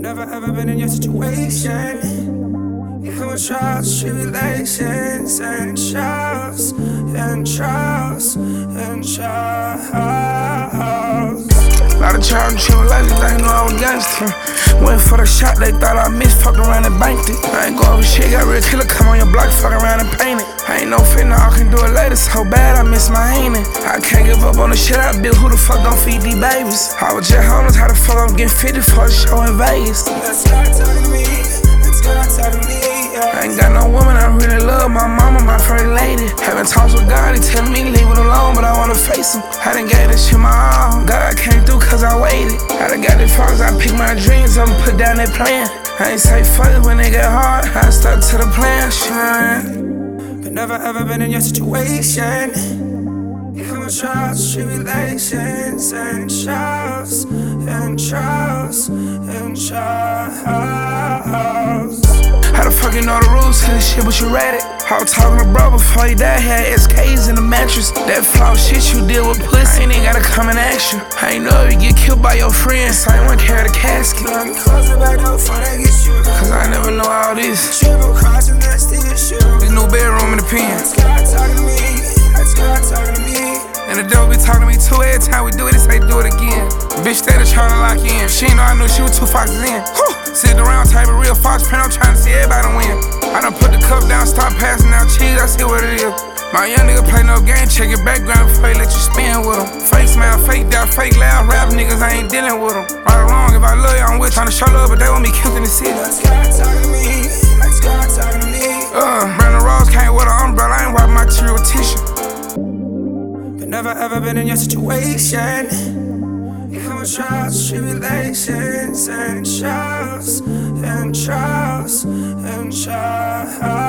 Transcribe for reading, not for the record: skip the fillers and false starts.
Never ever been in your situation. You come with trials, tribulations, and trials, and trials, and trials. Lot of trials and tribulations, they know I was gangster. Went for the shot, they thought I missed, fucked around and banked it. I ain't go over shit, got real killer, come on your block, fuck around and paint it. I ain't no fit, now I can do it later, so bad I miss my ain't it. I can't give up on the shit I built, who the fuck gon' feed these babies? I was just homeless, how the fuck I'm getting 50 for a show in Vegas? Let's God talk to me, let's God talk to me. I ain't got no woman, I really love my mama, my first lady. Having talks with God, he telling me leave it alone, but I wanna face him. I done gave this shit my all, God came through cause I waited. I done got the focus, I picked my dreams, I'ma put down that plan. I ain't say fuck it when they get hard, I stuck to the plan, shine. But never ever been in your situation. You come with trials, tribulations, and trials, and trials, and trials. How the fuck you know the rules to this shit, but you read it? I was talking to bro before he died, he had SKs in the mattress. That flawed shit you deal with pussy, ain't gotta come and ask you. I ain't know if you get killed by your friends, so I ain't wanna carry the casket. Close the back door before they get you. Cause I never know all this. Triple cross and that's the issue. There's no bedroom in the pen. Let's God talking to me, let's God talking to me. And the devil be talking to me too every time we do it, they say do it again. Bitch steady trying to lock in. She ain't know I knew she was 2 foxes in. Sitting around type of real fox print, I'm trying to see everybody win. I done put the cup down, stop passing out cheese, I see what it is. My young nigga play no game, check your background before he let you spin with him. Fake smile, fake doubt, fake loud, rap niggas, I ain't dealing with them. Right or wrong, if I love you, I'm with trying to show love, but they want me killed in the city. Let's God talking to me, let's God talking to me. Brandon Ross came with an umbrella, I ain't wiping my tear with tissue. But never ever been in your situation. You come with trials, tribulations, and trials, and trials, and trials.